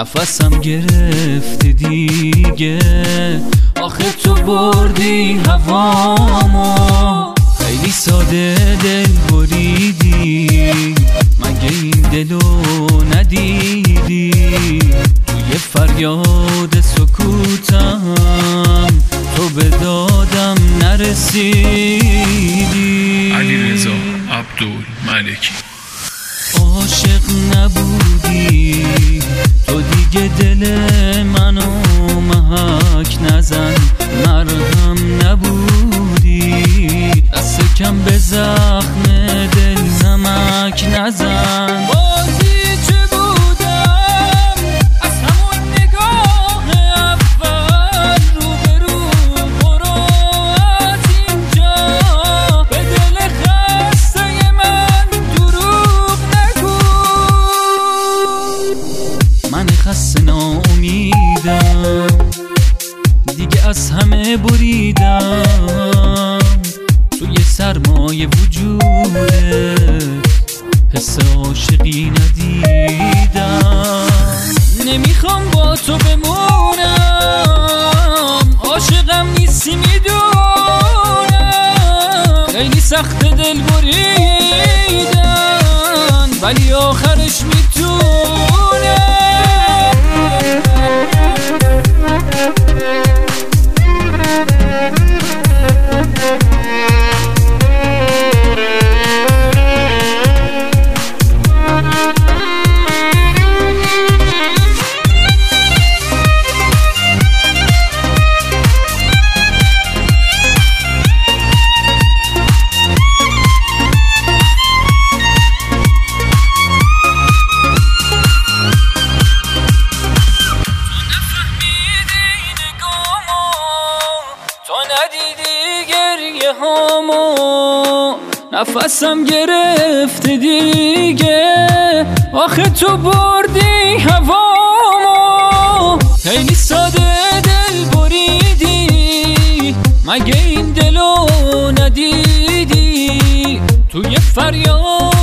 نفسم گرفته دیگه، آخه تو بردی هوامو. خیلی ساده دل بریدی، مگه این دلو ندیدی؟ توی فریاد سکوتم تو به دادم نرسیدی. علیرضا عبدالملکی. عاشق نبودی تو دیگه، دل منو محک نزن. مرهم نبودی دست کم به زخم دل نمک نزن. بازی چه بودم از همون نگاه اول، رو به رو برو از اینجا. به دل خسته من دروغ نگو. من خسته ناامیدم دیگه، از همه بریدم. توی سرمایه وجودت حس عاشقی ندیدم. نمیخوام با تو بمونم، عاشقم نیستی میدونم. خیلی سخت دل بریدن ولی آخرش میتونه. ندیدی گریه هامو، نفسم گرفته دیگه، آخه تو بردی هوامو. خیلی ساده دل بریدی، مگه این دلو ندیدی؟ توی فریاد